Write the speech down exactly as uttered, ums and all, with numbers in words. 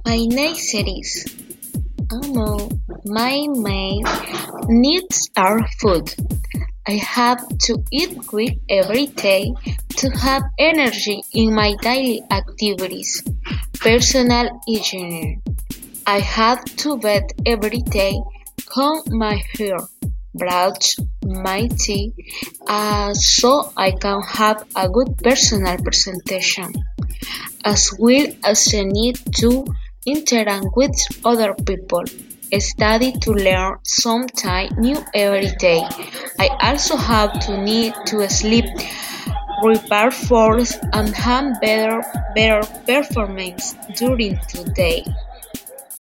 My necessities. Among my main needs are food. I have to eat well every day to have energy in my daily activities. Personal hygiene. I have to bathe every day, comb my hair, brush my teeth, uh, so I can have a good personal presentation, as well as the need to interact with other people. Study to learn something new every day. I also have to need to sleep, repair force, and have better better performance during the day.